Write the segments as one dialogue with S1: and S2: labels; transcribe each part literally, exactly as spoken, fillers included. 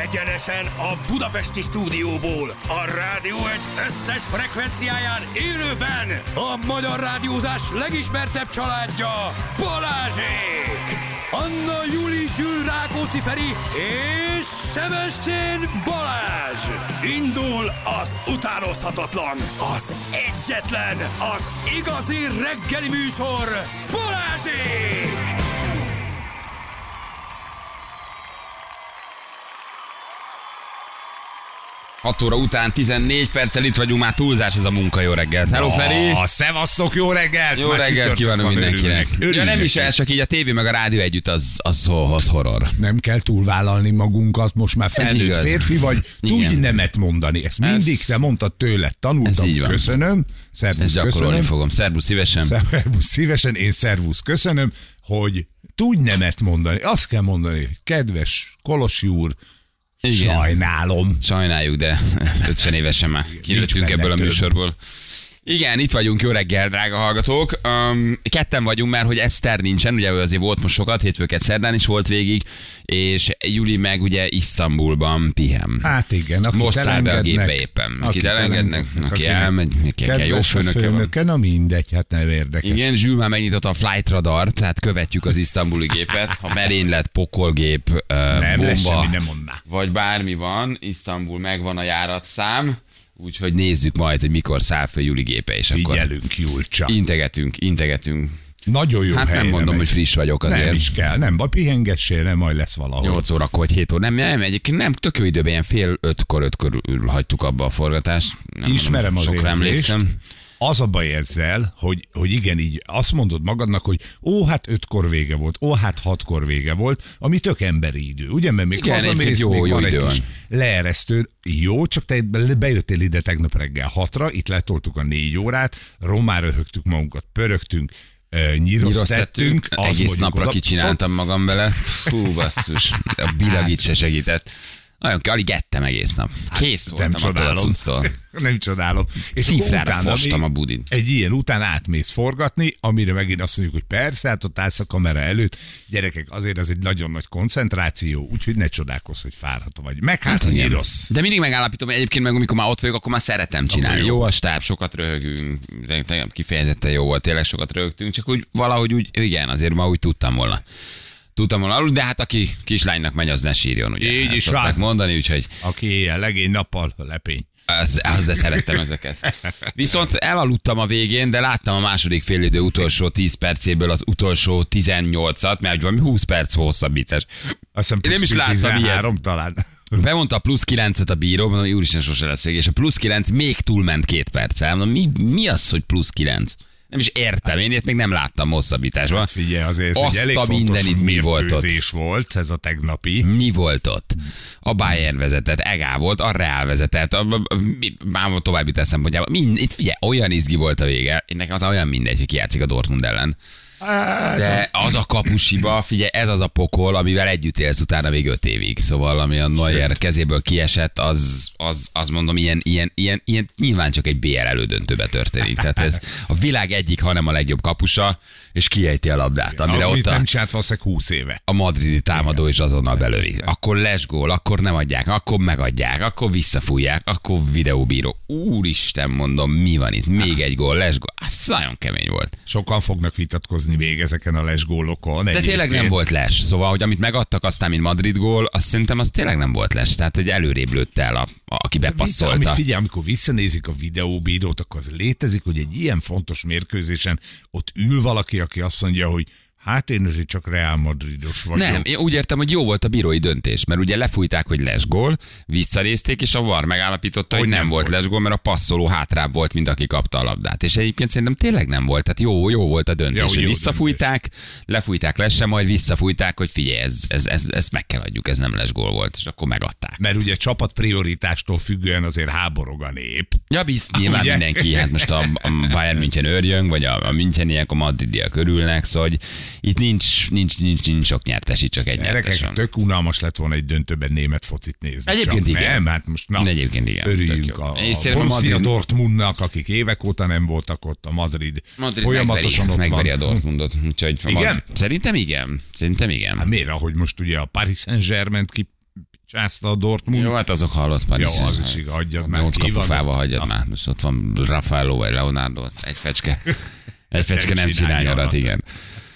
S1: Egyenesen a budapesti stúdióból, a Rádió egy összes frekvenciáján élőben a magyar rádiózás legismertebb családja, Balázsék! Anna Júli Zsül Rákóczi Feri és Sebestyén Balázs! Indul az utánozhatatlan, az egyetlen, az igazi reggeli műsor, Balázsék!
S2: hat óra után tizennégy perccel itt vagyunk, már túlzás ez a munka. Jó reggelt. Hello, Feri!
S3: A szevasztok, jó reggelt!
S2: Jó reggelt kívánok mindenkinek.
S3: Örülünk.
S2: Ja, nem is ez, csak így a tévé meg a rádió együtt az, az, az horror.
S3: Nem kell túlvállalni magunkat, most már felnőtt férfi vagy, tudj
S2: Igen.
S3: nemet mondani. Ezt mindig
S2: Ez-
S3: te mondtad tőled, tanultam,
S2: így van.
S3: köszönöm. Szervusz,
S2: Ezt gyakorolni
S3: köszönöm.
S2: fogom. Szervusz szívesen.
S3: Szervusz szívesen, én szervusz köszönöm, hogy tudj nemet mondani. Azt kell mondani, kedves Kolosi úr,
S2: Igen.
S3: sajnálom.
S2: Sajnáljuk, de ötven évesen már kilőttünk
S3: benne
S2: ebből a
S3: több.
S2: műsorból. Igen, itt vagyunk, jó reggel, drága hallgatók. Um, ketten vagyunk, mert hogy Eszter nincsen, ugye ő azért volt most sokat, hétfőket szerdán is volt végig, és Juli meg ugye Isztambulban pihen.
S3: Hát igen, akit
S2: Most száll be a
S3: elengednek,
S2: gépbe éppen. Akit
S3: akit
S2: elengednek,
S3: elengednek,
S2: aki
S3: akinek
S2: elmegy, neki kell jó
S3: kedves a
S2: főnöke van.
S3: főnöke, na mindegy, hát nem érdekes.
S2: Igen, Zsül már megnyitotta a flight radar, tehát követjük az isztambuli gépet. Ha merénylet, pokolgép, ö,
S3: Nem lesz
S2: bomba,
S3: semmi, nem mondná.
S2: vagy bármi van, Isztambul megvan a járatszám, úgyhogy nézzük majd, hogy mikor száll fel Juli gépe, és akkor
S3: Figyelünk, Julcsa.
S2: integetünk, integetünk.
S3: Nagyon jó
S2: Hát nem
S3: helyre
S2: mondom,
S3: megy.
S2: hogy friss vagyok azért.
S3: Nem is kell, nem, baj, pihengessél, nem, majd lesz valahol.
S2: nyolc órakor vagy hét óra. Nem, nem, egyébként nem, tök jó időben, ilyen fél ötkor, öt körül hagytuk abba a forgatást. Nem
S3: Ismerem
S2: mondom,
S3: az
S2: sokra
S3: érzést.
S2: emlékszem.
S3: Az a baj ezzel, hogy, hogy igen, így azt mondod magadnak, hogy ó, hát ötkor vége volt, ó, hát hatkor vége volt, ami tök emberi idő. Ugye, mert még
S2: Igen,
S3: hazamész,
S2: egyébként jó-
S3: még
S2: jó
S3: van egy
S2: idő
S3: kis
S2: van.
S3: leeresztőd. Jó, csak te bejöttél ide tegnap reggel hatra, itt letoltuk a négy órát, romára röhögtük magunkat, pörögtünk, nyíroztettünk. az
S2: Egész
S3: mondjuk
S2: napra
S3: oda-
S2: kicsináltam magam bele. Fú, basszus. A bilagit se segített. Nagyon kell, alig ettem egész nap. Kész
S3: Nem
S2: voltam attól a
S3: csodálom.
S2: cucctól.
S3: Nem csodálom. És akkor
S2: Cifrára
S3: utána
S2: fostam
S3: még
S2: a budin.
S3: Egy ilyen után átmész forgatni, amire megint azt mondjuk, hogy persze, hát ott állsz a kamera előtt. Gyerekek, azért ez egy nagyon nagy koncentráció, úgyhogy ne csodálkozz, hogy fáradt vagy. Meg hát, hogy
S2: igen.
S3: rossz.
S2: De mindig megállapítom, hogy egyébként meg amikor már ott vagyok, akkor már szeretem csinálni.
S3: Akkor
S2: Jó.
S3: jó.
S2: jó a stáb, sokat röhögünk, tegnap kifejezetten jó volt, tényleg sokat röhögtünk, csak úgy valahogy úgy, igen, azért ma úgy tudtam volna. Tudtam volna aludni, de hát aki kislánynak megy, az ne sírjon, ugye?
S3: Így
S2: Ezt
S3: is
S2: szokták
S3: van.
S2: mondani, úgyhogy
S3: Aki éjjel legény, nappal lepény.
S2: az, az, de szerettem ezeket. Viszont elaludtam a végén, de láttam a második félidő utolsó tíz percéből az utolsó tizennyolcat, mert valami húsz perc hosszabbítás.
S3: Azt hiszem,
S2: Én nem is láttam
S3: tizenhárom talán.
S2: Bemondta a plusz kilencet a bíró, mondom, úristen, sose lesz vége, és a plusz kilenc még túlment két perccel. Mondom, mi, mi az, hogy plusz kilenc? Nem is értem, én ilyet még nem láttam hosszabbításban.
S3: Hát figyelj, azért ez
S2: Azt
S3: egy elég
S2: a
S3: fontos
S2: mindenit mi volt ott?
S3: mérkőzés volt, ez a tegnapi.
S2: Mi volt ott? A Bayern vezetett, Egá volt, a Real vezetett, a, a, a, mi- már további tesz szempontjában. Mind, itt figyelj, olyan izgi volt a vége. Én nekem az olyan mindegy, hogy ki játszik a Dortmund ellen.
S3: Hát,
S2: De az a kapusiba, figyelj, ez az a pokol, amivel együtt élsz utána még öt évig. Szóval, ami a Neuer kezéből kiesett, az, az, az mondom, ilyen, ilyen, ilyen, ilyen nyilván csak egy bé el elődöntőbe történik. Tehát ez a világ egyik, hanem a legjobb kapusa, és kiejti a labdát, amire
S3: amit
S2: ott a,
S3: nem csinált valószínűleg húsz éve.
S2: a madridi támadó is azonnal belövik. Akkor lesgól, akkor nem adják, akkor megadják, akkor visszafújják, akkor videóbíró. Úristen, mondom, mi van itt? Még egy gól, lesgól. Ez nagyon kemény volt.
S3: Sokan fognak vitatkozni még ezeken a lesgólokon.
S2: De tényleg nem volt les. Szóval, hogy amit megadtak aztán, mint Madrid gól, azt szerintem az tényleg nem volt les. Tehát, hogy előrébb lőtt el, a, a, aki
S3: Vissza, amit
S2: bepasszolta.
S3: figyelj, amikor visszanézik a videóbírót, akkor az létezik, hogy egy ilyen fontos mérkőzésen ott ül valaki, aki azt mondja, hogy hát én azért csak Real Madridos vagyok.
S2: Nem, én úgy értem, hogy jó volt a bírói döntés, mert ugye lefújták, hogy lesgól, visszanézték, és a VAR megállapította, hogy, hogy nem, nem volt lesgól, mert a passzoló hátrább volt, mint aki kapta a labdát. És egyébként szerintem tényleg nem volt, tehát jó, jó volt a döntés,
S3: Jó,
S2: hogy
S3: jó
S2: visszafújták, döntés. lefújták lesre, majd visszafújták, hogy figyelj, ez, ez, ez, ez meg kell adjuk, ez nem lesgól volt, és akkor megadták.
S3: Mert ugye csapat prioritástól függően azért háborog a nép.
S2: Ja, bizt, nyilván ugye? Mindenki, hát most a, a Bayern München őrjön, vagy a, a Müncheniek, a madridiak örülnek, szóval hogy itt nincs, nincs, nincs, nincs sok nyertes, itt csak egy nyertes van.
S3: Tök unalmas lett volna egy döntőben német focit nézni.
S2: Egyébként
S3: csak.
S2: igen.
S3: Nem, hát most na,
S2: Egyébként igen.
S3: örüljünk a, a Borussia Dortmundnak, akik évek óta nem voltak ott, a Madrid,
S2: Madrid
S3: folyamatosan
S2: megveri,
S3: ott
S2: megveri
S3: van.
S2: a Dortmundot. Úgyhogy
S3: Igen?
S2: Mad... Szerintem igen. Szerintem igen.
S3: Hát miért, ahogy most ugye a Paris Saint-Germain ki császta a Dortmund.
S2: Jó, hát azok halott már.
S3: Jó, az is igaz, hagyjad már.
S2: Nyolc kapufával hagyjad
S3: Na.
S2: már. Most ott van Rafaelo vagy Leonardo, egy fecske. Egy fecske nem,
S3: Nem
S2: csinál
S3: csinál
S2: nyarat,
S3: nyarat.
S2: igen.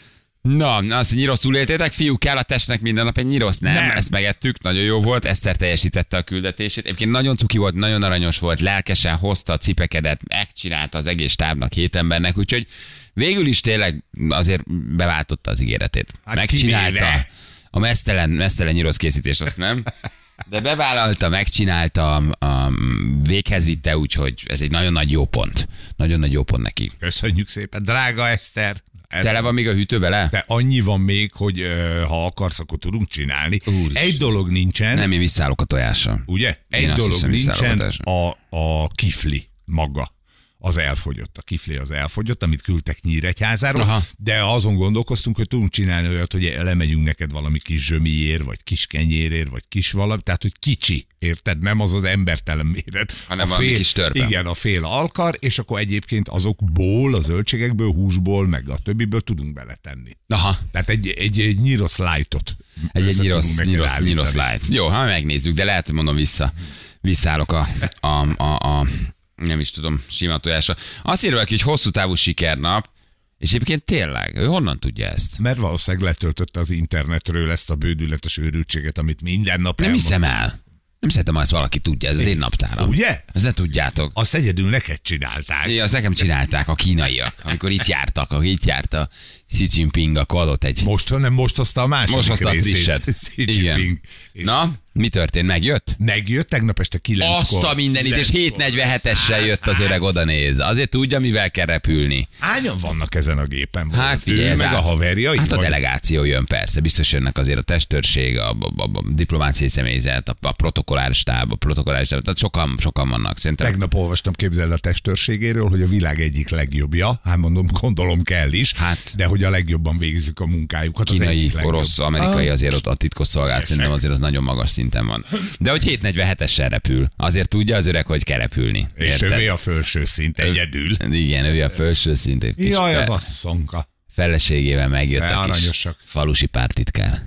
S2: Na, azt, hogy nyiroszul éltétek, fiúk, kell a testnek minden nap egy nyirosz, nem?
S3: Nem.
S2: Ezt megettük, nagyon jó volt, Eszter teljesítette a küldetését. Egyébként nagyon cuki volt, nagyon aranyos volt, lelkesen hozta a cipekedet, megcsinálta az egész stábnak, hét embernek, úgyhogy végül is tényleg azért beváltotta az ígéretét.
S3: Hát
S2: Megcsinálta
S3: kivéve.
S2: a mesztelen, mesztelen nyirosz készítést, azt nem? De bevállalta, megcsinálta, a, véghez vitte, úgyhogy ez egy nagyon nagy jó pont. Nagyon nagy jó pont neki.
S3: Köszönjük szépen, drága Eszter. Ez-
S2: Tele van még a hűtő vele?
S3: De annyi van még, hogy ö, ha akarsz, akkor tudunk csinálni.
S2: Úristen.
S3: Egy dolog nincsen,
S2: Nem, én visszállok a tojással.
S3: ugye? Egy
S2: Én azt
S3: dolog
S2: hiszem,
S3: nincsen,
S2: visszarogatás.
S3: a, a kifli maga. Az elfogyott, a kifli az elfogyott, amit küldtek Nyíregyházáról,
S2: Aha.
S3: de azon gondolkoztunk, hogy tudunk csinálni olyat, hogy lemegyünk neked valami kis zsömiér, vagy kis kenyérért, vagy kis valami, tehát hogy kicsi, érted? Nem az az embertelen méret.
S2: Hanem
S3: a
S2: valami kis törpe.
S3: Igen, a fél alkar, és akkor egyébként azokból, a zöldségekből, húsból, meg a többiből tudunk beletenni.
S2: Aha.
S3: Tehát egy, egy, egy nyirosz lightot.
S2: Egy, egy
S3: össze
S2: nyirosz,
S3: tudunk neked
S2: nyirosz,
S3: állítani.
S2: nyirosz light. Jó, ha megnézzük, de lehet, hogy mondom vissza. Visszállok a, a, a, a nem is tudom, sima tojásra. Azt írja valaki, hogy hosszú távú sikernap, és egyébként tényleg, ő honnan tudja ezt?
S3: Mert valószínűleg letöltötte az internetről ezt a bődületes őrültséget, amit minden nap
S2: Nem
S3: elmond.
S2: hiszem el. Nem szeretem, ha ezt valaki tudja, ez az én naptáram.
S3: Ugye?
S2: Ezt ne tudjátok.
S3: Azt egyedül neked csinálták.
S2: Igen, azt nekem csinálták a kínaiak, amikor itt jártak, akkor itt járt a Xi Jinping, akkor adott egy...
S3: Most, hanem most hozta a második
S2: Most hozta a
S3: részét.
S2: frisset.
S3: Xi
S2: Igen.
S3: Jinping. És
S2: Na, mi történt? Megjött?
S3: megjött tegnap este kilenckor.
S2: Azt a mindenit, és hét negyvenhetessel jött az öreg oda néz. Azért tudja, mivel kell repülni.
S3: Hányan vannak ezen a gépen?
S2: Hát figyelj,
S3: ő
S2: ez
S3: meg a
S2: át-
S3: haverjai?
S2: Hát a
S3: vagy-
S2: delegáció jön persze, biztos jönnek azért a testőrség, a, a, a, a diplomáciai személyzet, a, a protokollár stáb, a protokollár stáb, tehát sokan, sokan vannak. Szerintem
S3: Tegnap olvastam, képzeld a testőrségéről, hogy a világ egyik legjobbja, hát mondom, gondolom kell is,
S2: Hát-
S3: de hogy a legjobban végzik a munkájukat. az
S2: kínai,
S3: egyik legjobb.
S2: orosz, amerikai azért ott a titkos szolgálat, szerintem azért az nagyon magas szinten van. De hogy hét negyvenhetessel repül, azért tudja az öreg, hogy kell repülni.
S3: És
S2: Érted?
S3: övé a felső szint egyedül.
S2: Igen, ő a felső szint. egy kis
S3: Jaj, az
S2: fe-
S3: asszonka.
S2: feleségével megjött
S3: De
S2: a kis
S3: aranyosak.
S2: falusi pártitkár.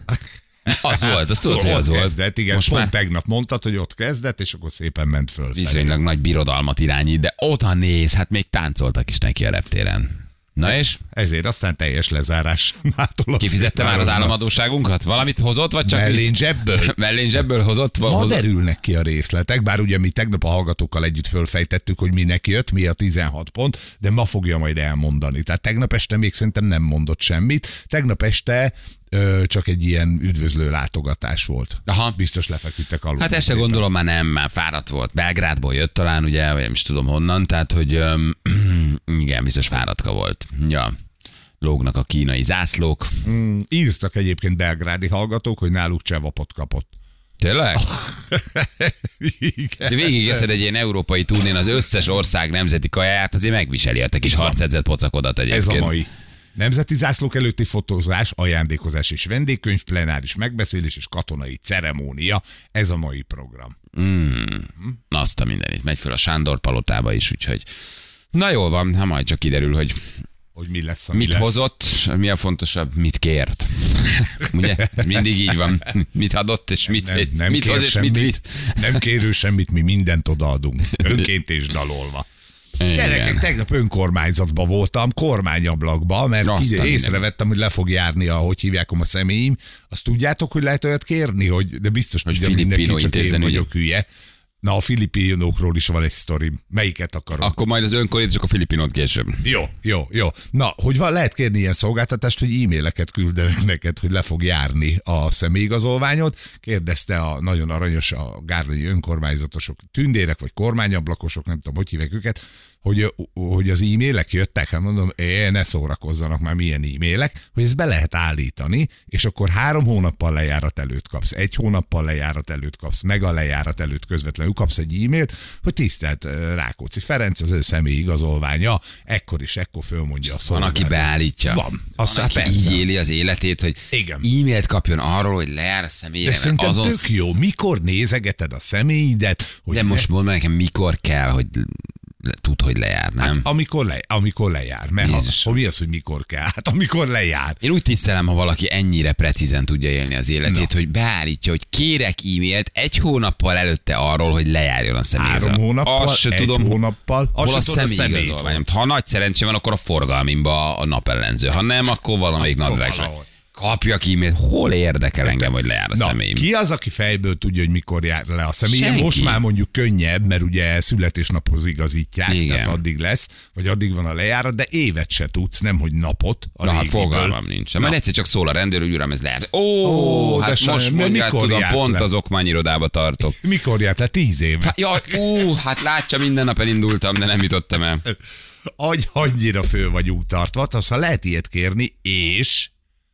S2: Az volt, az tudod, hogy
S3: Ott
S2: az volt.
S3: kezdett, igen,
S2: Most
S3: pont
S2: már
S3: tegnap mondtad, hogy ott kezdett, és akkor szépen ment föl.
S2: viszonylag nagy birodalmat irányít, de oda néz, hát még táncoltak is neki a reptéren. Na és?
S3: Ezért aztán teljes lezárás. Mától a
S2: Kifizette már az
S3: fővárosban.
S2: államadóságunkat? Valamit hozott, vagy csak...
S3: Mellén zsebből?
S2: Mellén zsebből hozott?
S3: Ma
S2: hozott?
S3: derülnek ki a részletek, bár ugye mi tegnap a hallgatókkal együtt fölfejtettük, hogy minek jött, mi a tizenhat pont, de ma fogja majd elmondani. Tehát tegnap este még szerintem nem mondott semmit. Tegnap este ö, csak egy ilyen üdvözlő látogatás volt.
S2: Aha.
S3: Biztos lefeküdtek alul.
S2: Hát este gondolom már nem, már fáradt volt. Belgrádból jött talán, ugye, vagy nem is tudom honnan, tehát hogy öm, igen, biztos fáradtka volt. Ja. Lógnak a kínai zászlók.
S3: Mm, írtak egyébként belgrádi hallgatók, hogy náluk csevapot kapott.
S2: Tényleg?
S3: Igen.
S2: Ha végigeszed egy ilyen európai turnén az összes ország nemzeti kajáját, azért megviseli a te kis harcedzett pocakodat egyébként.
S3: Ez a mai. Nemzeti zászlók előtti fotózás, ajándékozás és vendégkönyv, plenáris megbeszélés és katonai ceremónia. Ez a mai program.
S2: Na azt a mindenit. Megy fel a Sándor palotába is, úgyhogy... Na jól van, ha majd csak kiderül, hogy
S3: Hogy mi lesz, ami
S2: mit
S3: lesz.
S2: hozott, mi a fontosabb, mit kért. Ugye? Mindig így van. Mit adott, és mit,
S3: Nem, nem
S2: mit
S3: kér
S2: hoz, és mit visz.
S3: semmit, nem kérő semmit, mi mindent odaadunk. Önként és dalolva. Gyerekek,
S2: Igen.
S3: tegnap önkormányzatban voltam, kormányablakban, mert
S2: Azt
S3: ki,
S2: a minden.
S3: észrevettem, hogy le fog járni a, hogy hívják a személyim. Azt tudjátok, hogy lehet olyat kérni, hogy, de biztos
S2: Hogy
S3: tudja
S2: Filipino
S3: mindenki, csak én
S2: intézzen ügy.
S3: vagyok hülye. Na, a filipinokról is van egy sztori. Melyiket akarok?
S2: Akkor majd az önkorít, csak a Filipinot később.
S3: Jó, jó, jó. Na, hogy van, lehet kérni ilyen szolgáltatást, hogy e-maileket küldenek neked, hogy le fog járni a személyigazolványod. Kérdezte a nagyon aranyos a gárnai önkormányzatosok, tündérek vagy kormányablakosok, nem tudom, hogy hívják őket, hogy, hogy az e-mailek jöttek, hát mondom, é, ne szórakozzanak már, milyen e-mailek, hogy ezt be lehet állítani, és akkor három hónappal lejárat előtt kapsz, egy hónappal lejárat előtt kapsz, meg a lejárat előtt közvetlenül kapsz egy e-mailt, hogy tisztelt eh, Rákóczi Ferenc, az ő személyi igazolványa, ekkor is ekkor fölmondja a
S2: Van,
S3: szolgálat.
S2: aki beállítja.
S3: Van.
S2: Azt
S3: Aztán
S2: aki
S3: persze.
S2: így éli az életét, hogy
S3: Igen.
S2: e-mailt kapjon arról, hogy lejár a
S3: De
S2: személyre, mert
S3: szerintem
S2: azon...
S3: tök jó, mikor nézegeted a személyidet, hogy
S2: De most mondd meg nekem, mikor kell, hogy tud, hogy lejár, nem?
S3: Hát, amikor, le, amikor lejár. Mert ha,
S2: Jézus.
S3: ha mi az, hogy mikor kell? Hát amikor lejár.
S2: Én úgy tisztelem, ha valaki ennyire precízen tudja élni az életét,
S3: Na.
S2: hogy beállítja, hogy kérek e-mailt egy hónappal előtte arról, hogy lejárjon a személyigazolvány.
S3: Három hónappal,
S2: Azt se
S3: egy
S2: tudom,
S3: hónappal,
S2: hol
S3: azt
S2: a
S3: se tudod a
S2: személyigazolványom.
S3: személyt.
S2: Ha nagy szerencsém van, akkor a forgalmimba a napellenző. Ha nem, akkor valamelyik
S3: Akkor
S2: nadrágsra.
S3: valahol.
S2: Kapjak e-mailt, hol érdekel engem, hogy lejár a
S3: Na,
S2: személyim.
S3: ki az, aki fejből tudja, hogy mikor jár le a személye?
S2: Senki.
S3: Most már mondjuk könnyebb, mert ugye születésnaphoz igazítják,
S2: Igen.
S3: tehát addig lesz, vagy addig van a lejárat, de évet se tudsz, nem hogy napot. A
S2: Na hát
S3: régiből.
S2: fogalmam nincs.
S3: Na.
S2: Majd egyszer csak szól a rendőr, hogy uram, ez lehet. Ó,
S3: Ó, de
S2: hát
S3: sajnos,
S2: most
S3: mert
S2: mondja, hát
S3: mikor
S2: tudom,
S3: járt
S2: pont
S3: le?
S2: az okmányirodába tartok.
S3: Mikor járt le? Tíz éve.
S2: Fá- Jaj, ú, hát látja, minden nap elindultam, de nem jutottam el.
S3: Agy, annyira föl vagyunk tartva, aztán lehet ilyet kérni, és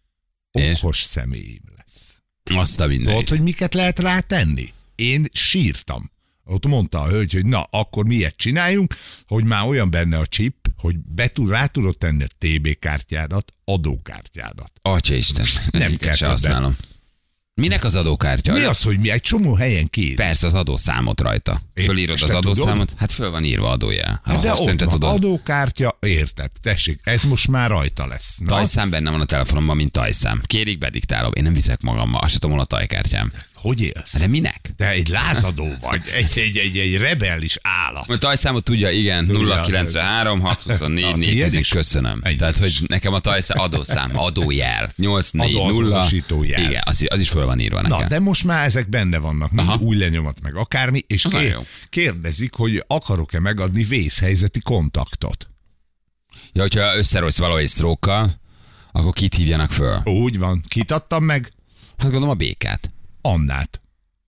S2: És?
S3: okos személyim lesz.
S2: Azt a
S3: Tudod,
S2: mindenit.
S3: hogy miket lehet rátenni? Én sírtam. Ott mondta a hölgy, hogy na, akkor mi ilyet csináljunk, hogy már olyan benne a chip, hogy be tud, rá tudod tenni a té bé kártyádat, adókártyádat.
S2: Atyaisten,
S3: Nem
S2: nem
S3: kell
S2: kell se
S3: többet.
S2: használom. Minek az adókártya?
S3: Mi az, hogy mi egy csomó helyen kér?
S2: Persze az adószámot rajta.
S3: Én-
S2: Fölírod
S3: és
S2: az
S3: te
S2: adószámot,
S3: tudod?
S2: hát föl van írva adójel.
S3: Hát de
S2: Azt
S3: ott
S2: szerinted
S3: van,
S2: tudod.
S3: adókártya, érted? Tessék, ez most már rajta lesz. Na,
S2: Tajszám benne van a telefonomban, mint tajszám. Kérik, bediktálom. Én nem viszek magammal, azt sem tudom, hol a tajkártyám.
S3: hogy élsz?
S2: Hát de minek?
S3: Te egy lázadó vagy, egy, egy, egy, egy rebellis állat.
S2: A tajszámot tudja, igen, nulla kilencvenhárom hatszázhuszonnégy
S3: Na,
S2: négy
S3: tiéd
S2: tíz,
S3: is?
S2: köszönöm.
S3: Egy
S2: Tehát,
S3: is.
S2: hogy nekem a tajszám adószám, adójel, nyolc négy nulla.
S3: Adóazonosító jel.
S2: Igen, az, az is föl van írva nekem.
S3: Na, de most már ezek benne vannak, mind
S2: Aha.
S3: új lenyomat meg akármi, és
S2: Az
S3: kér,
S2: nagyon jó.
S3: kérdezik, hogy akarok-e megadni vészhelyzeti kontaktot.
S2: Ja, hogyha összerolsz valahogy sztrókkal, akkor kit hívjanak föl?
S3: Úgy van, kit adtam meg?
S2: Hát gondolom a békát.
S3: Annát.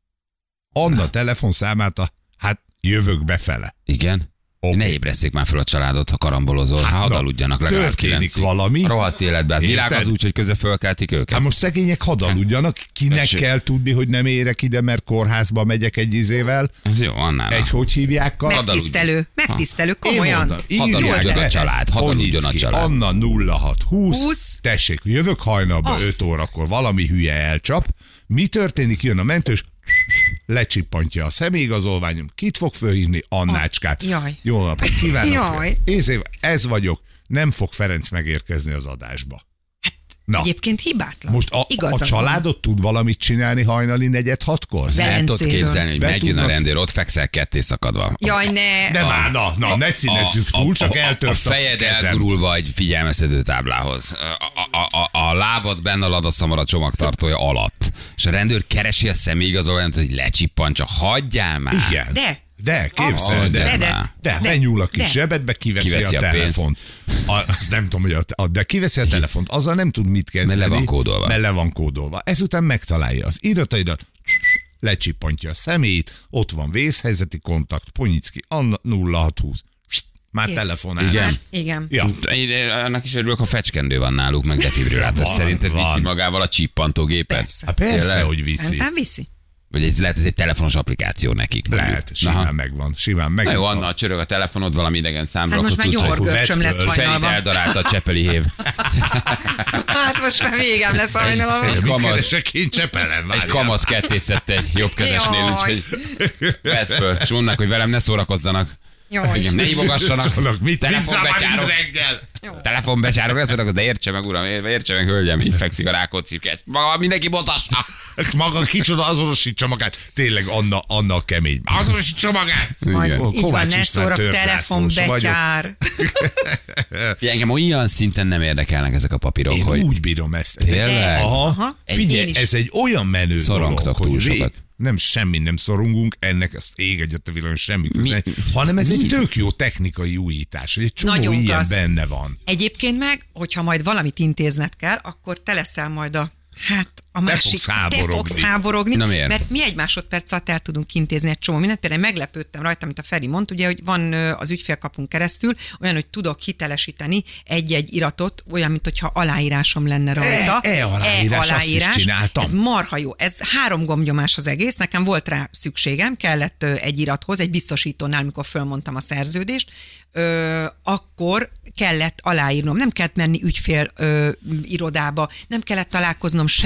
S3: Anna telefonszámát a, hát jövök befele.
S2: Igen?
S3: Oké.
S2: Ne ébresszék már fel a családot, ha karambolozol. Hát, hadd
S3: na,
S2: aludjanak legalább
S3: történik
S2: kilencig.
S3: valami.
S2: A rohadt életben. A világ
S3: Érted?
S2: az úgy, hogy közben fölkeltik őket.
S3: Hát most szegények hadd aludjanak, kinek
S2: Tessék.
S3: kell tudni, hogy nem érek ide, mert kórházba megyek egy izével.
S2: Ez jó, annál.
S3: Egy hogy hívják?
S2: Meg-
S4: Megtisztelő, megtisztelő,
S3: Én
S4: komolyan.
S3: mondom,
S2: Hadd
S3: írják
S2: aludjon
S3: be.
S2: a család, hadd aludjon a
S3: Onyicki,
S2: család.
S3: Anna nulla hat húsz.
S4: húsz.
S3: Tessék, jövök hajnalba
S4: Az.
S3: öt órakor, valami hülye elcsap. Mi történik? Jön a mentős, lecsippantja a személyigazolványom, kit fog fölhívni? Annácskát.
S4: Jaj.
S3: Jó napot kívánok.
S4: Jaj.
S3: Észév, ez vagyok. Nem fog Ferenc megérkezni az adásba. Na,
S4: Egyébként hibátlan.
S3: most a, a
S4: Igazad van.
S3: családot tud valamit csinálni hajnali negyed hatkor?
S2: El tudod
S4: Velencéről.
S2: képzelni, hogy
S3: Be
S2: megjön a
S3: tudnak-
S2: rendőr, ott fekszel ketté szakadva.
S4: Jaj, ne.
S3: De már, na, na, ne színezzük túl, csak eltört
S2: a, a fejed
S3: kezem.
S2: elgurulva egy figyelmeztető táblához. A, a, a, a lábad benne a ladaszamara csomagtartója alatt. És a rendőr keresi a személyigazolványt, hogy lecsippantsa. Hagyjál már.
S3: Igen.
S4: De.
S3: De, képzel,
S2: Ah,
S3: de,
S2: de,
S3: de,
S2: de.
S3: de, benyúl a kis
S4: de.
S3: zsebedbe, kiveszi,
S2: Kiveszi
S3: a,
S2: a
S3: telefont. A, azt nem tudom, hogy a, a, de kiveszi a telefont, azzal nem tud mit kezdeni.
S2: Mert le van kódolva.
S3: Mert le van kódolva. Ezután megtalálja az irataidat, lecsippantja a személyét, ott van vészhelyzeti kontakt, Ponyicki, Anna nulla hat húsz. Már
S4: Kész.
S3: telefonál.
S2: Igen.
S4: Hát, igen.
S3: Ja.
S2: Én annak is örülök, ha fecskendő van náluk, meg defibrillátor.
S3: Van,
S2: Szerinted
S3: van.
S2: viszi magával a csippantógépet?
S4: Persze.
S3: Hát persze,
S2: Tényleg?
S3: hogy viszi.
S4: Szerintem viszi.
S2: Vagy ez lehet, ez egy telefonos applikáció nekik. mondjuk.
S3: Lehet, simán
S2: Aha.
S3: megvan. Simán
S2: Na
S3: megvan.
S2: jó, Anna, csörög a telefonod, valami idegen számra.
S4: Hát most
S2: akkor
S4: már
S2: tudod, hogy
S4: gyomorgörcsöm
S3: vedd
S4: lesz
S3: föl.
S2: Ferit
S4: hajnalban.
S2: eldarálta a Csepeli hév.
S4: Hát most már végem lesz hajnalban.
S3: Mit
S2: kamasz.
S3: keresek én Csepelen?
S2: Egy
S3: Várjál.
S2: kamasz kettészette egy jobbkezesnél,
S4: Jaj.
S2: úgyhogy vedd föl. És mondd meg, hogy velem ne szórakozzanak.
S4: Jaj.
S2: Igen, ne hívogassanak.
S3: Csalak, mit
S2: Telefonbecsárok.
S3: mit reggel?
S2: Telefonbecsárok, ezt mondok, de értse meg, uram, értse meg, hölgyem, így fekszik a Rákóczi kezd. Maga mindenki mutassa.
S3: Maga kicsoda azonosítsa magát. Tényleg Anna, Anna a kemény. Azonosítsa magát.
S4: Majd
S2: Igen.
S4: így van,
S3: Kovács
S4: ne
S3: István
S4: szórok,
S3: törzászlós
S4: telefonbetyár.
S2: Ja, engem olyan szinten nem érdekelnek ezek a papírok,
S3: Én
S2: hogy
S3: úgy bírom ezt. Ez egy,
S2: Tényleg?
S3: aha,
S4: Aha.
S3: figyelj,
S4: Én is.
S3: ez egy olyan menő
S2: Szorongtok
S3: dolog,
S2: túl
S3: hogy
S2: sokat.
S3: nem, semmi nem szorongunk, ennek ezt ég egyet a világon semmi köze, hanem ez egy tök jó technikai újítás, hogy egy csomó
S4: Nagyon
S3: ilyen
S4: klassz.
S3: benne van.
S4: Egyébként meg, hogyha majd valamit intézned kell, akkor te leszel majd a, hát a másik.
S3: fogsz
S4: Te
S3: háborogni.
S4: fogsz háborogni.
S2: Na miért?
S4: Mert mi egy másodperc alatt el tudunk intézni egy csomó mindent. Például meglepődtem rajta, amit a Feri mondta, ugye, hogy van ö, az ügyfélkapunk keresztül olyan, hogy tudok hitelesíteni egy-egy iratot, olyan, mint hogyha aláírásom lenne rajta.
S3: E- e-aláírás, azt is csináltam.
S4: Ez marha jó. Ez három gombnyomás az egész. Nekem volt rá szükségem, kellett ö, egy irathoz, egy biztosítónál, mikor fölmondtam a szerződést, ö, akkor kellett aláírnom. Nem kellett menni ügyfél ö, irodába, nem kellett találkoznom senkivel.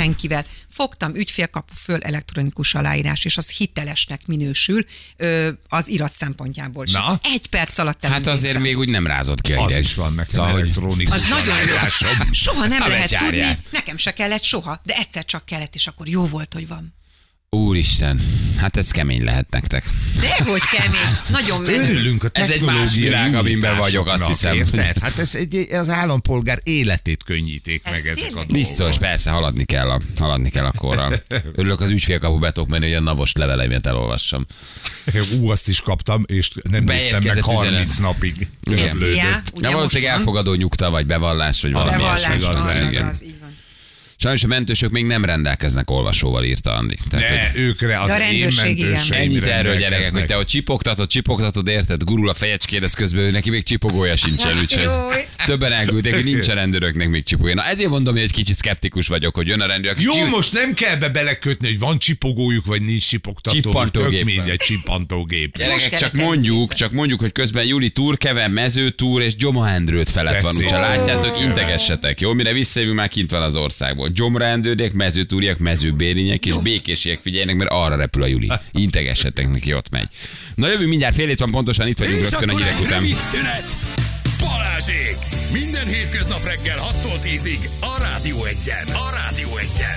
S4: kell. Fogtam, ügyfélkapu föl, elektronikus aláírás, és az hitelesnek minősül ö, az irat szempontjából. És
S3: Na?
S4: egy perc alatt
S2: Hát azért
S4: elintéztem.
S2: még úgy nem rázott ki a
S3: Az
S2: hideg.
S3: is van nekem
S2: Szóval, hogy-
S3: elektronikus
S4: Az nagyon jó.
S3: aláírásom.
S4: Soha nem
S2: Ha
S4: lehet
S2: becsárják.
S4: tudni, nekem se kellett soha, de egyszer csak kellett, és akkor jó volt, hogy van.
S2: Úristen, hát ez kemény lehet nektek.
S4: Dehogy kemény, nagyon menő.
S3: Örülünk a
S2: Ez egy
S3: technológiai
S2: más világ, amiben vagyok, azt
S3: újításoknak,
S2: hiszem.
S3: Érted? Hát ez egy, az állampolgár életét könnyíték
S4: Ez
S3: meg ezek a
S4: tényleg?
S3: dolgok.
S2: Biztos, persze, haladni kell, a, haladni kell a korral. Örülök, az ügyfélkapu be tudok menni, hogy a navos leveleimet elolvassam.
S3: Ú, azt is kaptam, és nem néztem meg
S2: Beérkezett
S3: harminc
S2: üzenet.
S3: napig.
S2: Igen.
S3: Közlődött.
S4: Szia,
S2: De
S4: ugye
S2: valószínűleg
S4: most van?
S2: elfogadó nyugta, vagy bevallás, vagy valami
S4: Bevallás,
S2: ilyesmi.
S3: az
S4: az,
S3: lehet,
S4: az,
S2: igen.
S4: az, így van.
S2: Sajnos a mentősök még nem rendelkeznek olvasóval, írta Andi. Tehát, hogy
S3: Ne, őkre az
S4: De a
S3: én
S4: rendőrség, igen.
S3: mentőseim
S2: ennyit erről, gyerekek, hogy
S3: rendelkeznek.
S2: te ott csipogtatod, csipogtatod, érted, gurul a fejecskét, ez közben ő neki még csipogója sincsen, úgyhogy
S4: Jaj.
S2: többen elküldték, hogy nincsen rendőröknek még csipogója. Na ezért mondom, hogy egy kicsit szkeptikus vagyok, hogy jön a rendőr. aki
S3: Jó,
S2: csi-
S3: most nem kell be belekötni, hogy van csipogójuk, vagy nincs csipogtatójuk.
S2: Csippantógép.
S3: Tök mindegy, csippantógép.
S4: Most
S2: Gyerekek,
S4: kellett
S2: csak mondjuk,
S4: elnézni.
S2: csak mondjuk, hogy közben Juli túr, Keve mező túr és Gyoma Endrőt felett van,
S3: Beszélj.
S2: úgyhogy látjátok,
S3: Ó.
S2: integessetek, jó? Mire visszajövünk, már kint van az országból. Gyomra Endrődek, mezőtúriak, mezőbérények és békésiek figyeljenek, mert arra repül a Juli. Integessetek neki, ott megy. Na jövünk mindjárt, fél hét van pontosan, itt vagyunk
S1: És
S2: rögtön a
S1: akkor
S2: hírek
S1: egy
S2: után.
S1: rövid szünet. Balázsék! Minden hétköznap reggel hattól tízig a Rádió Egyen. A Rádió Egyen.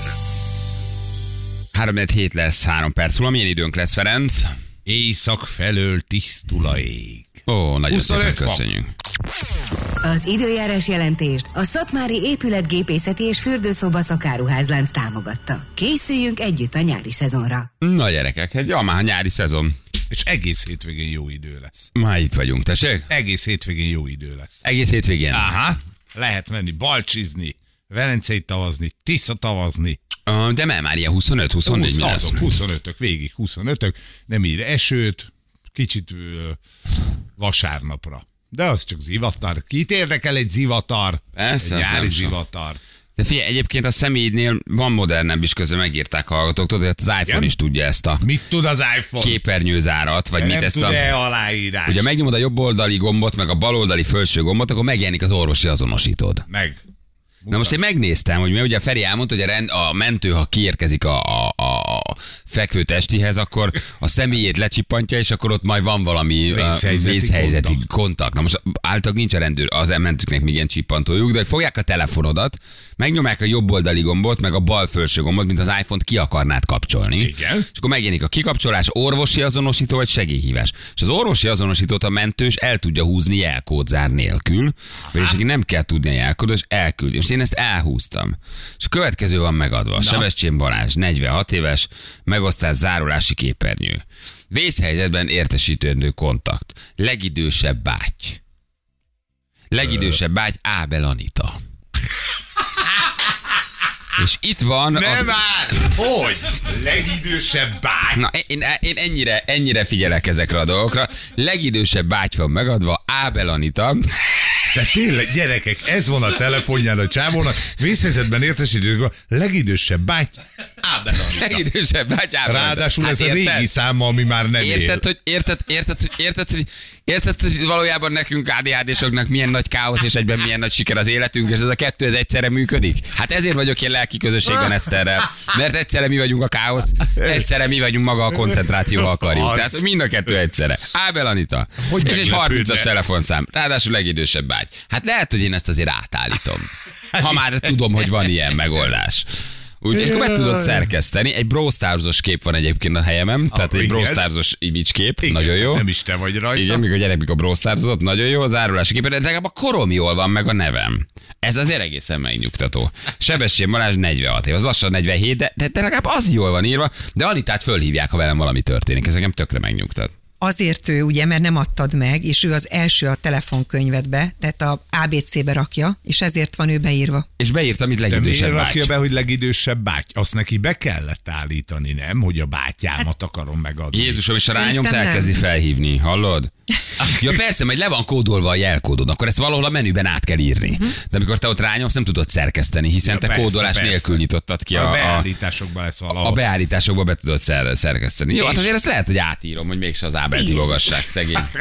S2: három hét lesz, három perc múlva. Milyen időnk lesz, Ferenc?
S3: Éjszak felől tisztul a ég.
S2: Ó, nagyon szépen
S3: huszonöt fok.
S2: köszönjük.
S5: Az időjárás jelentést a Szatmári épületgépészeti és fürdőszoba szakáruházlánc támogatta. Készüljünk együtt a nyári szezonra.
S2: Na gyerekek, hát ja, már a nyári szezon.
S3: És egész hétvégén jó idő lesz.
S2: Már itt vagyunk, tessék?
S3: Egész hétvégén jó idő lesz.
S2: Egész hétvégén.
S3: Aha. Lehet menni balcsizni, Velencei tavazni, Tisza tavazni.
S2: Uh, de nem, már ilyen huszonöt huszonnégy mi lesz?
S3: Azok huszonötök, végig huszonötök. Nem ír esőt, kicsit ö, vasárnapra. De az csak zivatar. Kit érdekel egy zivatar?
S2: Persze,
S3: egy
S2: az
S3: nyári
S2: nem sok.
S3: zivatar.
S2: De figyelj, egyébként a személynél van modernebb is, közben megírták a hallgatók, tudod, hogy az iPhone
S3: Igen?
S2: is tudja ezt a
S3: Mit tud az iPhone?
S2: képernyőzárat, vagy mit
S3: nem
S2: ezt a...
S3: tud-e aláírás?
S2: Ugye megnyomod a jobb oldali gombot, meg a bal oldali felső gombot, akkor megjelenik az orvosi azonosítód.
S3: Meg.
S2: Na most én megnéztem, hogy mi ugye a Feri elmondta, hogy a, rend, a mentő, ha kiérkezik a, a, a fekvő testihez, akkor a személyét lecsippantja, és akkor ott majd van valami
S3: Vészhelyzeti
S2: uh, vészhelyzeti
S3: kontakt.
S2: kontakt. Na most általában nincs a rendőr, az elmentőknek még ilyen csippantójuk, de hogy fogják a telefonodat, megnyomják a jobb oldali gombot, meg a bal felső gombot, mint az iPhone-t ki akarnád kapcsolni.
S3: Igen.
S2: És akkor megjelenik a kikapcsolás, orvosi azonosító vagy segélyhívás. És az orvosi azonosítót a mentős el tudja húzni jelkódzár nélkül, vagyis neki nem kell tudni a jelkódot, és elküldi. Most én ezt elhúztam. És a következő van megadva. Sebestyén Balázs, negyvenhat éves, megosztás zárulási képernyő. Vészhelyzetben értesítendő kontakt. Legidősebb báty. Legidősebb báty Ábel Anita. És itt van
S3: Nem
S2: az...
S3: már! Hogy? Legidősebb báty.
S2: Na, én, én ennyire, ennyire figyelek ezekre a dolgokra. Legidősebb báty van megadva, Ábel Anita.
S3: De tényleg, gyerekek, ez van a telefonján a csávónak. Vészhelyzetben értesítődik, a legidősebb báty Ábel Anita.
S2: Legidősebb báty Ábel Anita.
S3: Ráadásul
S2: Hát
S3: ez a
S2: érted?
S3: régi száma, ami már nem él.
S2: Érted, hogy, érted, érted, hogy, érted, hogy, érted, hogy valójában nekünk á dé há dé-soknak milyen nagy káosz, és egyben milyen nagy siker az életünk, és ez a kettő ez egyszerre működik? Hát ezért vagyok én lelki közösségben Eszterrel, mert egyszerre mi vagyunk a káosz, egyszerre mi vagyunk maga a koncentráció, ha akarjuk.
S3: Az.
S2: Tehát hogy mind a kettő egyszerre. Ábel Anita.
S3: Hogy
S2: és egy
S3: meglepődne?
S2: harmincas telefonszám. Ráadásul legidősebb bágy. Hát lehet, hogy én ezt azért átállítom. Ha már tudom, hogy van ilyen megoldás. Úgyhogy akkor be tudod szerkeszteni. Egy Brawl Stars-os kép van egyébként a helyemen, tehát egy
S3: igen.
S2: Brawl Stars-os image kép,
S3: Igen,
S2: nagyon jó.
S3: Nem is te vagy rajta.
S2: Igen, mikor a gyerek, mikor Brawl Stars-ozott, nagyon jó, az árulási kép, de legalább a korom jól van, meg a nevem. Ez azért egészen megnyugtató. Sebestyén Balázs negyvenhat év, az lassan negyvenhét, de, de, de legalább az jól van írva, de Anitát fölhívják, ha velem valami történik. Ez engem tökre megnyugtat.
S4: Azért ő, ugye, mert nem adtad meg, és ő az első a telefonkönyvedbe, tehát a á bé cé-be rakja, és ezért van ő beírva.
S2: És beírtam itt
S3: De miért
S2: legidősebb
S3: rakja
S2: báty.
S3: be, hogy legidősebb báty? Azt neki be kellett állítani, nem? Hogy a bátyámat akarom megadni.
S2: Jézusom, és a
S4: Szerintem
S2: rányomsz,
S4: nem.
S2: elkezdi felhívni, hallod? Ja persze, majd le van kódolva a jelkódod, akkor ezt valahol a menüben át kell írni. De amikor te ott rányomsz, nem tudod szerkeszteni, hiszen
S3: Ja,
S2: te
S3: persze,
S2: kódolás
S3: persze.
S2: nélkül nyitottad ki
S3: A
S2: a, a,
S3: beállításokban lesz valahol.
S2: a beállításokba be tudod szer- szerkeszteni. Jó, hát
S3: És-
S2: azért ezt lehet, hogy átírom, hogy mégse az Ábel
S3: És-
S2: tivogassák, szegény.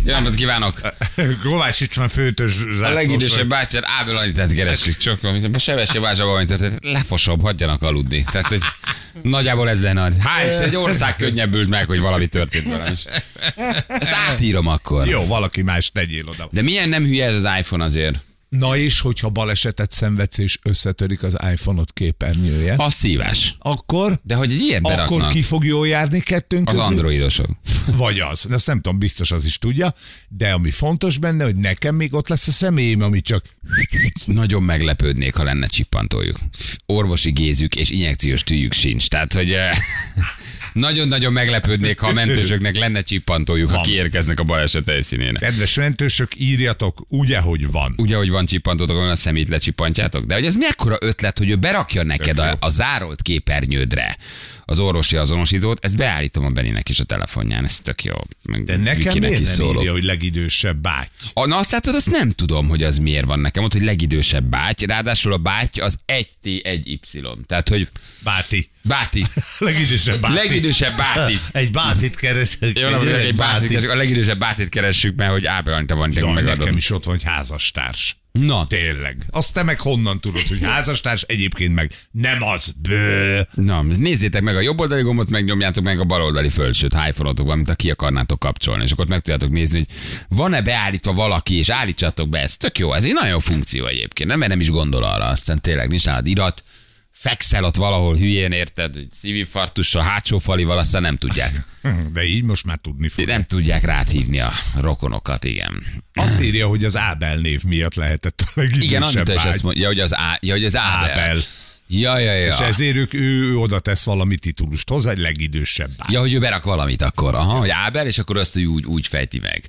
S2: Jó napot kívánok!
S3: Kovácsics van főtös zászlós.
S2: A legidősebb bácsát Ábel Anitát keressük. Csak a Sevesi Bácsában valami történt. Lefosabb, hagyjanak aludni. Tehát, hogy nagyjából ez lenne. Hál' Isten, egy ország könnyebbült meg, hogy valami történt velem is. Ezt átírom akkor.
S3: Jó, valaki más tegyél oda.
S2: De milyen nem hülye ez az iPhone azért?
S3: Na és, hogyha balesetet szenvedsz és összetörik az iPhone-ot képernyője,
S2: A szívás.
S3: akkor,
S2: De hogy egy ilyen
S3: akkor
S2: beraknak.
S3: ki fog jól járni kettőnk
S2: Az
S3: közül?
S2: androidosok.
S3: Vagy az. Azt nem tudom, biztos az is tudja, de ami fontos benne, hogy nekem még ott lesz a személyem, ami csak...
S2: Nagyon meglepődnék, ha lenne csippantójuk. Orvosi gézük és injekciós tűjük sincs. Tehát, hogy eh, nagyon-nagyon meglepődnék, ha a mentősöknek lenne csippantójuk, ha
S3: Van.
S2: kiérkeznek a baleset helyszínére.
S3: Kedves mentősök, írjatok úgy, ahogy van.
S2: Ugye, hogy van csippantótok, olyan a szemét lecsippantjátok? De hogy ez mekkora ötlet, hogy ő berakja neked a, a zárolt képernyődre az orvosi azonosítót, ezt beállítom a Beninek is a telefonján, ez tök jó. Meg
S3: De nekem
S2: Vikinek
S3: miért
S2: is
S3: nem
S2: szólok.
S3: írja, hogy legidősebb báty?
S2: A, na azt látod, azt nem tudom, hogy az miért van nekem ott, hogy legidősebb báty, ráadásul a báty az egy té egy Y. Tehát, hogy
S3: Báti.
S2: báti.
S3: Legidősebb báti.
S2: Legidősebb báti.
S3: Egy bátit keresek.
S2: Jó, napot, egy bátit, keresünk. A legidősebb bátit keressük, mert hogy Ábel Anita van,
S3: Ja,
S2: nekünk megadom.
S3: nekem is ott van, hogy házastárs.
S2: Na,
S3: Tényleg. Azt te meg honnan tudod, hogy házastárs, egyébként meg nem az. Bő.
S2: na, nézzétek meg a jobb oldali gombot, megnyomjátok meg a bal oldali földsőt, ha iPhone-otokban, mint a ki akarnátok kapcsolni, és akkor ott meg tudjátok nézni, hogy van-e beállítva valaki, és állítsatok be, ez tök jó, ez egy nagyon jó funkció egyébként, nem, mert nem is gondol arra, aztán tényleg nincs nálad irat, fekszel ott valahol hülyén, érted, egy szívinfarktussal, hátsó falival, aztán nem tudják.
S3: De így most már tudni fog.
S2: Nem tudják ráthívni a rokonokat, igen.
S3: Azt írja, hogy az Ábel név miatt lehetett a legidősebb
S2: Igen, Anita is
S3: báty.
S2: ezt mondja, hogy az, Á, ja, hogy az Ábel.
S3: Ábel.
S2: Ja, ja, ja.
S3: És ezért ők, ő, ő oda tesz valami titulust hozzá, egy legidősebb báty.
S2: Ja, hogy ő berak valamit akkor, aha, hogy Ábel, és akkor azt úgy, úgy fejti meg.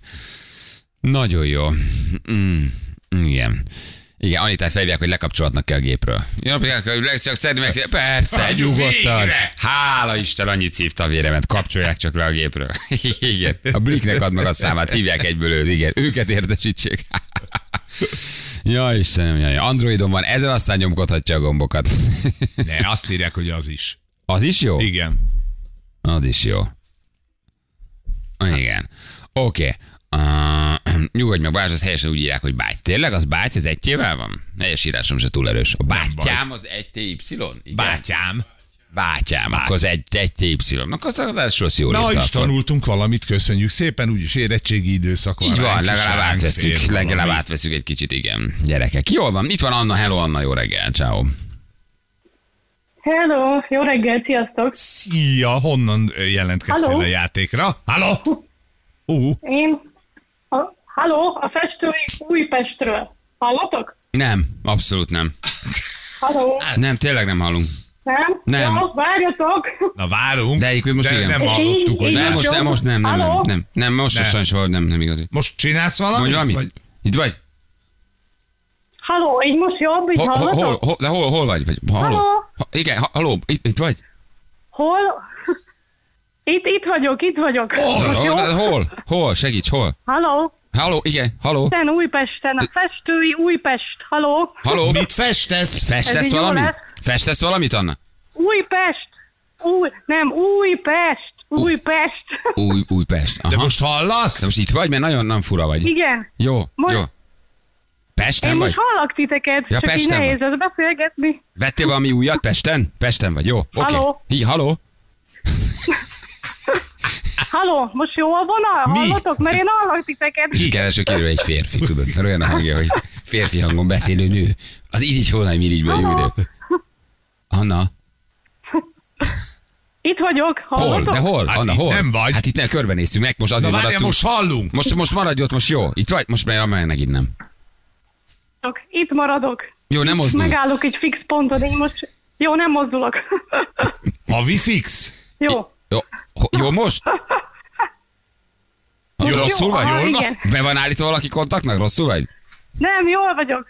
S2: Nagyon jó. Mm, igen. Igen, Anitát felhívják, hogy lekapcsolhatnak el a gépről. Jó, csak szedni meg. Persze, nyugodtan.
S3: Végre!
S2: Hála Isten, annyit szívta a véremet, kapcsolják csak le a gépről. Igen, a Bliknek ad meg a számát, hívják egyből őt, igen, őket értesítsék. Ja, Istenem, jaj. Androidon van, ezen aztán nyomkodhatja a gombokat.
S3: Ne, azt írják, hogy az is.
S2: Az is jó?
S3: Igen.
S2: Az is jó. Igen. Oké. Okay. Uh, nyugodj meg, Balázs, az helyesen úgy írják, hogy báty. Tényleg az báty, az egyével van? Helyes írásom se túl erős. A bátyám az egy té Y? Igen?
S3: Bátyám.
S2: Bátyám, akkor az egy, egy té Y. Akkor aztán az rossz jól
S3: Na,
S2: írta
S3: is
S2: akkor.
S3: tanultunk valamit, köszönjük szépen, úgyis érettségi időszak van.
S2: Így van,
S3: ránk is,
S2: legalább
S3: ránk
S2: átveszünk,
S3: fér
S2: legalább
S3: valami.
S2: átveszünk egy kicsit, igen. Gyerekek, jól van, itt van Anna, hello Anna, jó reggel, ciao.
S6: Hello, jó reggel, sziasztok!
S3: Szia, honnan jelentkeztél
S6: Halló?
S3: a játékra? Halló? Ú,
S6: Én, a, halló, a festői Újpestről. Hallatok?
S2: Nem, abszolút nem.
S6: Halló,
S2: Nem, tényleg nem hallunk.
S6: nem?
S2: Nem.
S6: Jó, várjatok!
S3: na várunk,
S2: De egyébként most
S3: de
S2: igen.
S3: nem hallottuk, hogy
S6: Így-
S2: Nem,
S6: így-
S2: most, nem, most nem, nem, nem,
S6: Halló?
S2: nem, nem, most
S3: Nem.
S2: sajnos valahogy nem, nem igazi.
S3: most csinálsz valamit?
S2: Mondj valamit?
S3: Vagy...
S2: Itt vagy?
S6: Halló, így most jobb, így
S2: Hol, hol,
S6: hallatok?
S2: hol, hol, de hol, hol vagy? vagy halló?
S6: Halló?
S2: Ha, igen, ha, halló, itt, itt vagy?
S6: Hol? Itt, itt vagyok, itt vagyok. Most jó?
S2: Hol, hol, hol, segíts, hol?
S6: Halló?
S2: Halló, igen, halló,
S6: Isten Újpesten, a festői Újpest. Halló?
S2: halló.
S3: Mit festesz?
S6: Ez
S2: Festesz
S6: így jó
S2: valamit?
S6: lesz?
S2: Festesz valamit, Anna?
S6: Újpest! Új, nem, Újpest! Újpest!
S2: Új, Újpest. Aha.
S3: De most hallasz?
S2: De most itt vagy, mert nagyon nem fura vagy.
S6: Igen.
S2: Jó,
S6: Most-
S2: jó. Pesten
S6: Én
S2: vagy?
S6: most hallak titeket,
S2: Ja,
S6: csak így
S2: Pesten
S6: nehéz ez beszélgetni.
S2: Vettél valami újat Pesten? Pesten vagy, jó. Oké.
S6: Halló?
S2: Hi, halló?
S6: Halló, most jó a vonal?
S3: Mi?
S6: Hallatok? Mert én hallak titeket.
S2: És kereső kérő egy férfi, tudod, mert olyan a hangja, hogy férfi hangon beszélő nő. Az így így holnál mirigyből jó idő. Anna,
S6: Itt vagyok,
S2: hol?
S6: hallatok?
S2: De hol?
S3: Hát
S2: Anna,
S3: itt
S2: hol?
S3: nem vagy.
S2: Hát itt ne körbenéztünk meg, most
S3: Na
S2: azért
S3: várjál,
S2: maradtunk.
S3: most hallunk.
S2: Most, most maradj ott, most jó. Itt vagy? Most meg, meg megint nem.
S6: Itt maradok.
S2: Jó, nem mozdulj.
S6: Megállok egy fix ponton, én most... Jó, nem mozdulok.
S3: Havi fix?
S6: Jó.
S2: Jó, ho- jó most?
S3: Jó,
S2: Rosszul
S6: jó,
S2: vagy?
S6: aha,
S2: Jól?
S6: igen.
S2: Be van állítva valaki kontaktnak? Rosszul vagy?
S6: Nem, jól vagyok.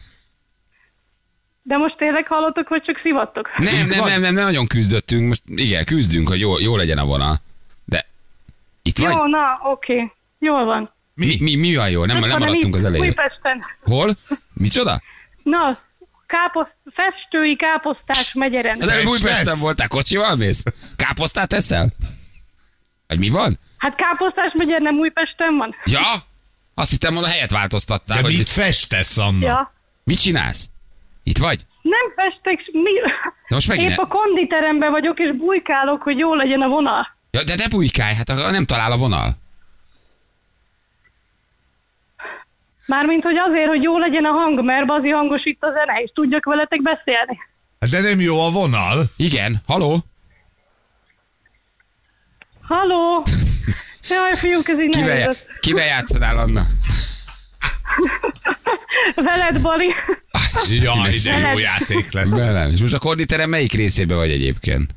S6: De most tényleg hallottok, vagy csak szivattok?
S2: Nem, nem,
S3: vagy?
S2: nem, nem, nem nagyon küzdöttünk. Most igen, küzdünk, hogy jó, jó legyen a vonal. De itt vagy?
S6: Jó, na, oké. Jól van.
S2: Mi, mi, mi van jó? Nem, nem
S6: Hanem
S2: maradtunk
S6: itt,
S2: az elején.
S6: Újpesten.
S2: Hol? Micsoda?
S6: Na, káposzt, festői káposztás megyeren.
S2: Az előbb
S3: Festesz?
S2: Újpesten voltál, kocsival mész? Káposztát eszel? Vagy mi van?
S6: Hát Káposztás megye nem Újpesten van?
S2: Ja? Azt hittem, hogy a helyet változtattál.
S3: De
S2: Hogy
S3: mit festesz, Anna?
S6: Ja.
S2: mit csinálsz? Itt vagy?
S6: Nem festek, mi...
S2: De most megint
S6: Épp
S2: ne-
S6: a konditeremben vagyok, és bujkálok, hogy jó legyen a vonal.
S2: Ja, de ne bujkálj, hát a- nem talál a vonal.
S6: Mármint, hogy azért, hogy jó legyen a hang, mert Bazi hangos itt a zene, és tudjak veletek beszélni.
S3: De nem jó a vonal.
S2: Igen, haló?
S6: Halló! Jaj, fiúk, ez így
S2: Kivel,
S6: nehéz.
S2: já- kivel játszanál, Anna?
S6: Veled, Bali.
S3: Jaj, de jó játék lesz.
S2: Velem. És most a konditerem melyik részébe vagy egyébként?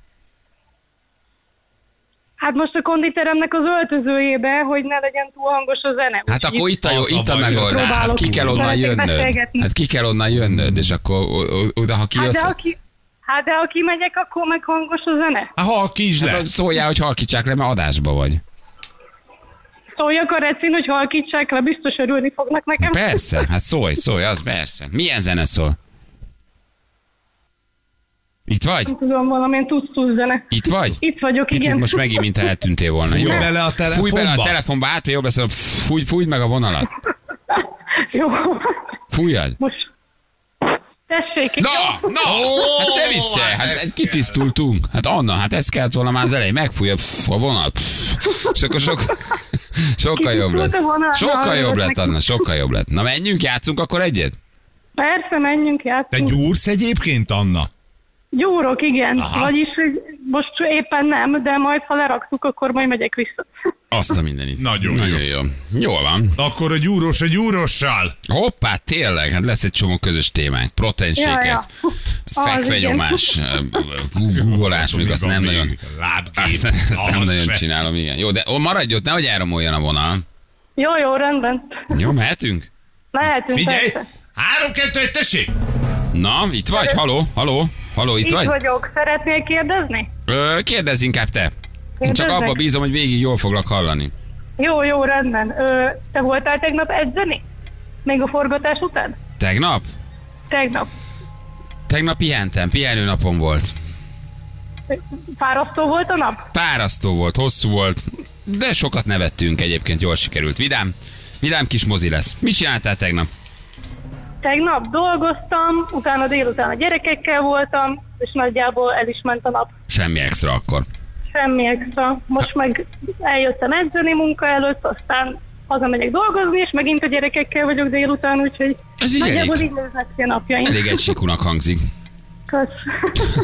S6: Hát most a konditeremnek az öltözőjébe, hogy ne legyen túl hangos a zene.
S2: Hát
S6: Úgyhogy
S2: akkor itt a jó,
S3: Az a
S2: itt a
S3: baj, hogy
S2: megoldás. Hát
S6: próbálok
S2: ki kell onnan
S6: veletek
S2: jönnöd.
S6: beszélgetni.
S2: Hát ki kell onnan jönnöd, és akkor o- o- oda, ha
S6: Hát
S2: kijössz...
S6: de, aki, hát de aki megyek, akkor meg hangos a zene.
S3: Hát halk is le.
S2: Hát szóljál, hogy halkítsák le, mert adásba vagy.
S6: Szóljak a recin, hogy halkítsák le, biztos örülni fognak nekem.
S2: Persze, hát szólj, szólj, az persze. Milyen zene szól? Itt vagy?
S6: Nem tudom, valamilyen tusz-tusz zene.
S2: Itt vagy?
S6: Itt vagyok,
S2: Picit
S6: igen.
S2: most megint, mintha eltűntél volna.
S3: Fújj
S2: Jó?
S3: bele a telefonba.
S2: Fújj bele a telefonba, át, vagy jobb lesz, hogy fújj, fújj meg a vonalat.
S6: Jó.
S2: Fújjad.
S6: Most. Tessék, itt.
S2: Na, na, hát ne viccelj, hát kitisztultunk. Hát Anna, hát ez kellett volna már az elején, megfújja pff, a vonal. Pff, és akkor sok, sokkal jobb lett.
S6: Kitisztult a vonal,
S2: Sokkal
S6: na,
S2: jobb
S6: örülök
S2: lett,
S6: neki.
S2: Anna, sokkal jobb lett. Na menjünk, játszunk akkor egyet?
S6: Persze, menjünk,
S3: Te
S6: játszunk.
S3: gyúrsz egyébként, Anna?
S6: Gyúrok, igen.
S3: Aha.
S6: Vagyis hogy most éppen nem, de majd ha leraktuk, akkor majd megyek vissza.
S2: Azt a mindenit.
S3: Nagyon
S2: Nagyon jó. Jól van.
S3: Akkor a gyúrós a gyúrossal.
S2: Hoppá, tényleg, hát lesz egy csomó közös témánk. Proteinsékek,
S6: Ja, ja.
S2: fekvenyomás, googolás, mondjuk azt nem nagyon, azt, azt nem nagyon csinálom, igen. Jó, de ó, maradj ott, nehogy elromoljon a vonal.
S6: Jó, jó, rendben.
S2: Jó, mehetünk?
S6: Lehetünk,
S3: Figyelj!
S6: persze.
S3: Három, kettő, egy, tessék!
S2: Na, itt vagy? Haló, haló, haló, itt
S6: Itt
S2: vagy?
S6: vagyok. Szeretnél kérdezni?
S2: Ö, kérdezz inkább te. Én csak
S6: Kérdezzek?
S2: abba bízom, hogy végig jól foglak hallani.
S6: Jó, jó, rendben. Ö, te voltál tegnap edzeni? Még a forgatás után?
S2: Tegnap?
S6: Tegnap.
S2: Tegnap pihentem, pihenőnapom volt.
S6: Fárasztó volt a nap?
S2: Fárasztó volt, hosszú volt, de sokat nevettünk egyébként, jól sikerült. Vidám, vidám kis mozi lesz. Mit csináltál tegnap?
S6: Tegnap dolgoztam, utána délután a gyerekekkel voltam, és nagyjából el is ment a nap.
S2: Semmi extra akkor.
S6: Semmi extra. Most meg eljöttem edzeni munka előtt, aztán hazamegyek dolgozni, és megint a gyerekekkel vagyok délután, úgyhogy
S2: Ez így
S6: nagyjából
S2: elég.
S6: így néznek ki a napjaim.
S2: Elég egysíkúnak hangzik.
S6: Kösz.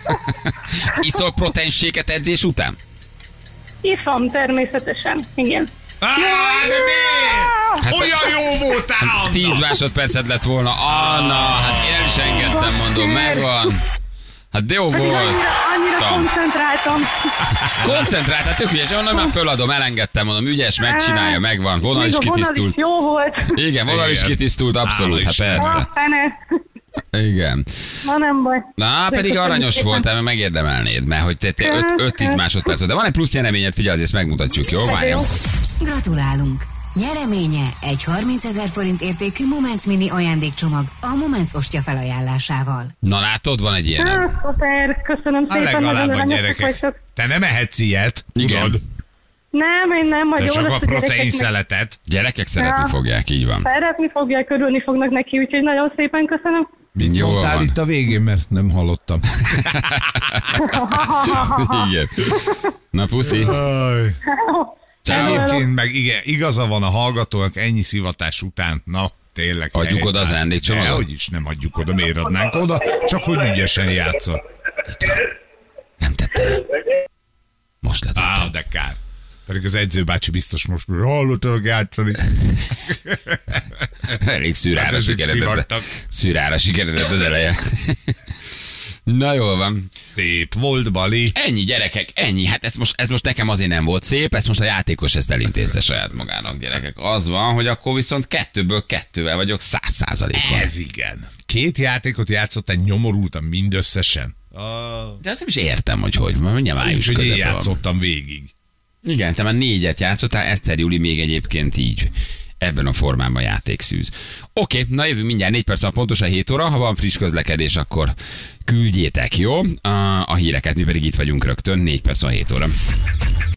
S2: Iszol proteinséket edzés után?
S6: Iszom természetesen, igen.
S3: Á, de miért?
S2: Hát-
S3: Olyan jó voltál, Anna!
S2: Tíz másodpercet lett volna. Anna, hát én el is engedtem, mondom, megvan. Hát de jó
S6: Pedig
S2: volt.
S6: annyira, annyira
S2: Tam.
S6: koncentráltam.
S2: Koncentrált, hát tök ügyes, mondom, már föladom, elengedtem, mondom, ügyes, megcsinálja, megvan, vonal
S6: Még
S2: is
S6: a vonal
S2: kitisztult.
S6: is jó volt.
S2: Igen, vonal is
S3: Igen.
S2: kitisztult, abszolút,
S3: Hála
S2: hát
S3: Istennek.
S2: persze.
S6: Ah, fene.
S2: Igen.
S6: Na nem baj.
S2: Na, pedig
S6: Köszönöm
S2: aranyos
S6: szépen.
S2: voltál, mert megérdemelnéd, mert hogy te, te öt-tíz másodperc volt. De van egy plusz nyereményed, figyelj, azért ezt megmutatjuk, jó? Várjam.
S5: Gratulálunk! Nyereménye egy harmincezer forint értékű Moments Mini ajándékcsomag a Moments ostya felajánlásával.
S2: Na látod, van egy ilyen.
S6: Ah, szuper, köszönöm
S3: Hát
S6: szépen.
S3: legalább
S6: nagyon
S3: a
S6: aranyosak
S3: gyerekek.
S6: vagytok.
S3: Te nem ehetsz ilyet,
S2: Igen.
S3: tudod?
S6: Nem, én nem, majd
S3: De
S6: jó
S3: csak
S6: lesz
S3: a protein
S6: gyerekeknek.
S3: szeletet.
S2: Gyerekek szeretni
S6: Ja.
S2: fogják, így van.
S6: Szeretni fogják, örülni fognak neki, úgyhogy nagyon szépen köszönöm.
S3: Mit
S2: Jól
S3: mondtál
S2: van.
S3: itt a végén, mert nem hallottam.
S2: Igen. Na, puszi.
S3: Aj.
S2: Ciao.
S3: Egyébként meg igen, igaza van a hallgatónak ennyi szivatás után. Na, tényleg.
S2: Adjuk oda az
S3: helytál.
S2: ajándékcsomagot?
S3: Dehogy is nem adjuk oda, miért adnánk oda? Csak hogy ügyesen játszott.
S2: Nem tette le. Most lett.
S3: Á, de kár. Pedig az edzőbácsi biztos most hallottak játszani.
S2: Elég szűrára
S3: Hát ezek
S2: sikeredett.
S3: szivattak.
S2: Szűrára sikeredett az eleje. Na jól van.
S3: Szép volt, Bali.
S2: Ennyi gyerekek, ennyi. Hát ez most, ez most nekem azért nem volt szép, ezt most a játékos ezt elintézte saját magának, gyerekek. Az van, hogy akkor viszont kettőből kettővel vagyok száz százalékon.
S3: Ez igen. Két játékot játszottál, nyomorultam mindösszesen.
S2: De azt nem is értem, hogy hogy. Mindjárt május
S3: Úgyhogy én
S2: közepe van.
S3: játszottam végig.
S2: Igen, te már négyet játszottál, Eszter Júli még egyébként így. Ebben a formában játékszűz. Oké, na jövünk mindjárt négy perc, pontosan hét óra. Ha van friss közlekedés, akkor küldjétek, jó? A, a híreket, mi pedig itt vagyunk rögtön, négy perc, hét óra.